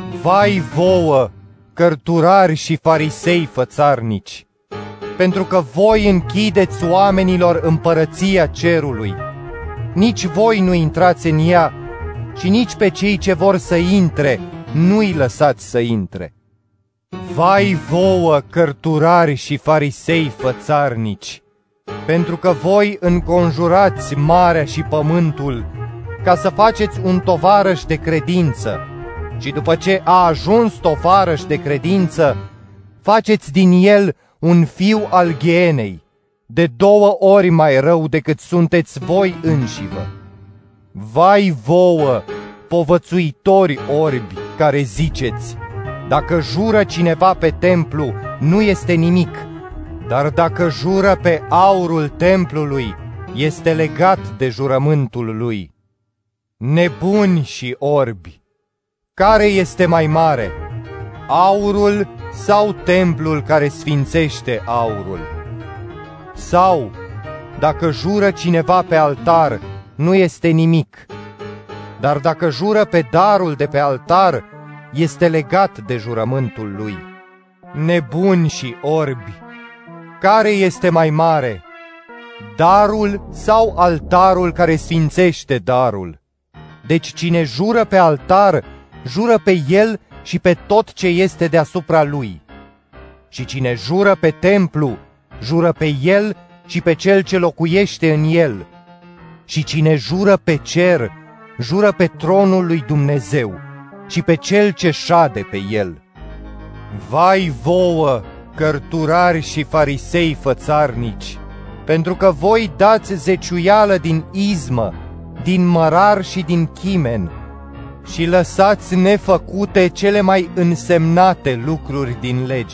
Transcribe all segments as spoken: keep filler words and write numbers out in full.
Vai vouă, cărturari și farisei fățarnici, pentru că voi închideți oamenilor împărăția cerului. Nici voi nu intrați în ea și nici pe cei ce vor să intre nu-i lăsați să intre. Vai vouă, cărturari și farisei fățarnici, pentru că voi înconjurați marea și pământul ca să faceți un tovarăș de credință și după ce a ajuns tovarăș de credință, faceți din el un fiu al ghienei, de două ori mai rău decât sunteți voi înșivă. Vai vouă, povățuitori orbi, care ziceți: dacă jură cineva pe templu, nu este nimic, dar dacă jură pe aurul templului, este legat de jurământul lui. Nebuni și orbi, care este mai mare, aurul sau templul care sfințește aurul? Sau, dacă jură cineva pe altar, nu este nimic, dar dacă jură pe darul de pe altar, este legat de jurământul lui. Nebuni și orbi, care este mai mare, darul sau altarul care sfințește darul? Deci cine jură pe altar, jură pe el și pe tot ce este deasupra lui. Și cine jură pe templu, jură pe el și pe cel ce locuiește în el. Și cine jură pe cer, jură pe tronul lui Dumnezeu și pe cel ce șade pe el. Vai vouă, cărturari și farisei fățarnici, pentru că voi dați zeciuială din izmă, din mărar și din chimen, și lăsați nefăcute cele mai însemnate lucruri din lege: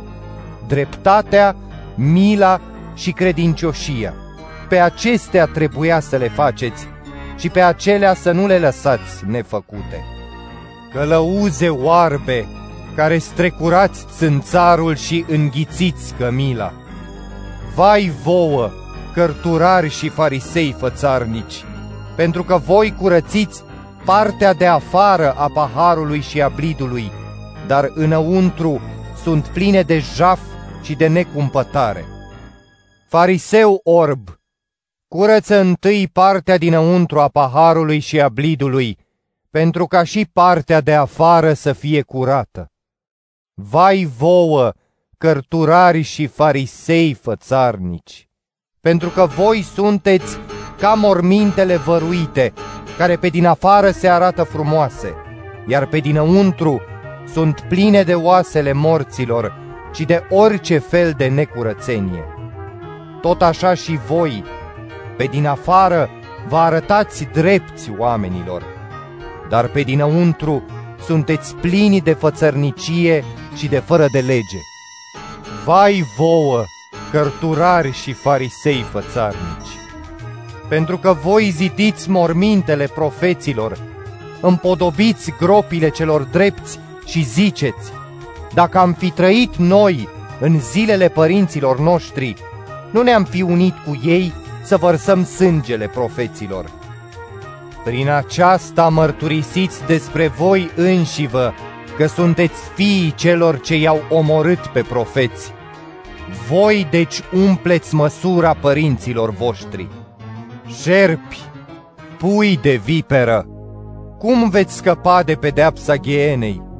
dreptatea, mila și credincioșia. Pe acestea trebuia să le faceți și pe acelea să nu le lăsați nefăcute. Călăuze oarbe, care strecurați țânțarul și înghițiți cămila! Vai vouă, cărturari și farisei fățarnici, pentru că voi curățiți partea de afară a paharului și a blidului, dar înăuntru sunt pline de jaf și de necumpătare. Fariseu orb, curăță întâi partea dinăuntru a paharului și a blidului, pentru ca și partea de afară să fie curată. Vai vouă, cărturari și farisei fățarnici, pentru că voi sunteți ca mormintele văruite, care pe din afară se arată frumoase, iar pe dinăuntru sunt pline de oasele morților și de orice fel de necurățenie. Tot așa și voi, pe din afară, vă arătați drepți oamenilor, dar pe dinăuntru sunteți plini de fățărnicie și de fără de lege. Vai vouă, cărturari și farisei fățarnici, pentru că voi zidiți mormintele profeților, împodobiți gropile celor drepți și ziceți: dacă am fi trăit noi în zilele părinților noștri, nu ne-am fi unit cu ei să vărsăm sângele profeților. Prin aceasta mărturisiți despre voi înșivă că sunteți fiii celor ce i-au omorât pe profeți. Voi deci umpleți măsura părinților voștri. Șerpi, pui de viperă, cum veți scăpa de pedeapsa ghienei?